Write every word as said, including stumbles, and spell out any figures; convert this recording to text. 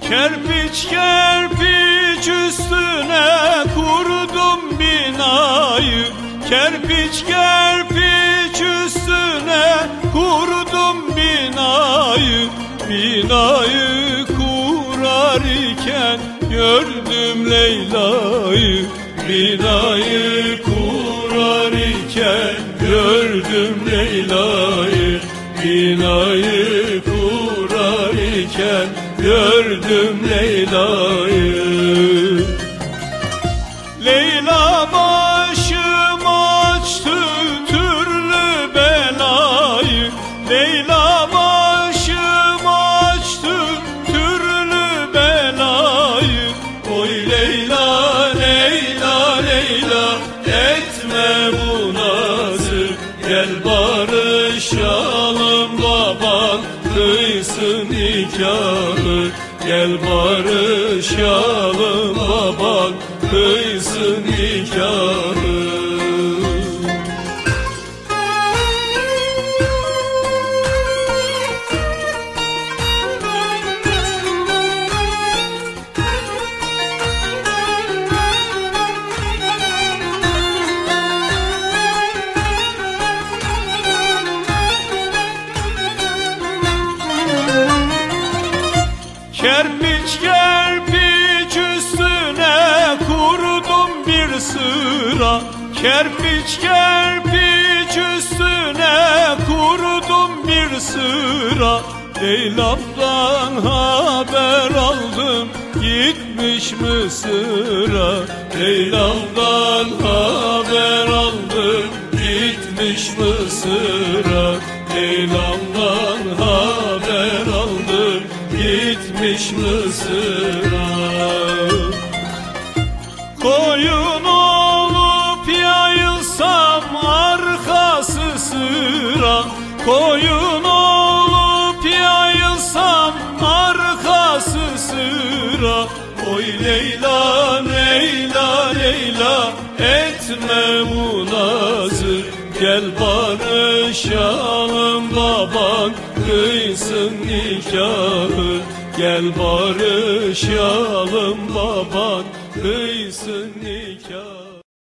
Kerpiç kerpiç üstüne kurdum binayı, kerpiç kerpiç üstüne kurdum binayı. Binayı kurar iken gördüm Leyla'yı, binayı kurar iken gördüm Leyla'yı, binayı kurar iken gördüm Leyla'yı. Leyla başım açtı türlü belayı, Leyla başım açtı türlü belayı. Oy Leyla, Leyla, Leyla, etme bu nazı, gel barışalım, baban kıysın nikahı. Gel barışalım, baban kıysın nikahı. Kerpiç kerpiç üstüne kurdum bir sıra, kerpiç kerpiç üstüne kurdum bir sıra. Leyla'mdan haber aldım, gitmiş Mısır'a. Leyla'mdan haber aldım, gitmiş Mısır'a. Leyla'mdan haber aldım, gitmiş Mısır'a. Koyun olup yayılsam arkası sıra, koyun olup yayılsam arkası sıra. Oy Leyla, Leyla, Leyla, etme bu nazı, gel barışalım, baban kıysın nikahı. Gel barışalım, baban kıysın nikahı.